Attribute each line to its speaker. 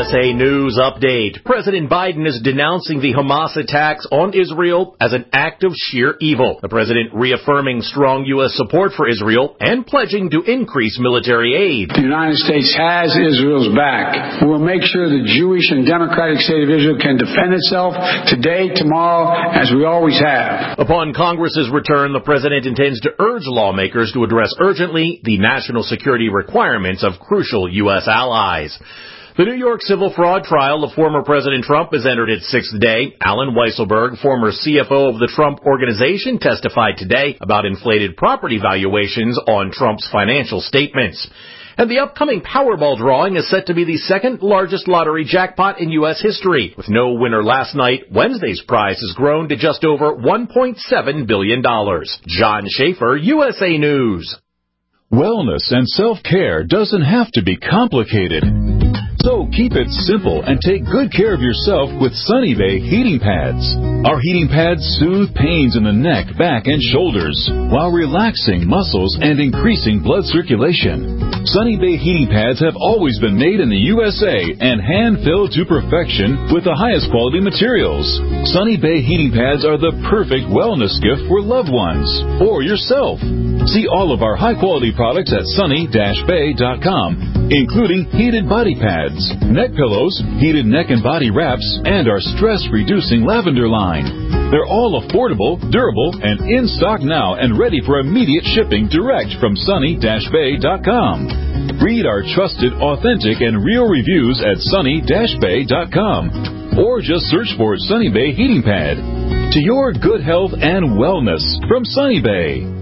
Speaker 1: USA News Update. President Biden is denouncing the Hamas attacks on Israel as an act of sheer evil. The president reaffirming strong U.S. support for Israel and pledging to increase military aid.
Speaker 2: The United States has Israel's back. We will make sure the Jewish and democratic state of Israel can defend itself today, tomorrow, as we always have.
Speaker 1: Upon Congress's return, the president intends to urge lawmakers to address urgently the national security requirements of crucial U.S. allies. The New York civil fraud trial of former President Trump has entered its sixth day. Alan Weisselberg, former CFO of the Trump Organization, testified today about inflated property valuations on Trump's financial statements. And the upcoming Powerball drawing is set to be the second largest lottery jackpot in U.S. history. With no winner last night, Wednesday's prize has grown to just over $1.7 billion. John Schaefer, USA News.
Speaker 3: Wellness and self-care doesn't have to be complicated. So keep it simple and take good care of yourself with Sunny Bay heating pads. Our heating pads soothe pains in the neck, back, and shoulders while relaxing muscles and increasing blood circulation. Sunny Bay heating pads have always been made in the USA and hand-filled to perfection with the highest quality materials. Sunny Bay heating pads are the perfect wellness gift for loved ones or yourself. See all of our high-quality products at sunny-bay.com, including heated body pads, neck pillows, heated neck and body wraps, and our stress-reducing lavender line. They're all affordable, durable, and in stock now and ready for immediate shipping direct from sunny-bay.com. Read our trusted, authentic, and real reviews at sunny-bay.com, or just search for Sunny Bay Heating Pad. To your good health and wellness from Sunny Bay.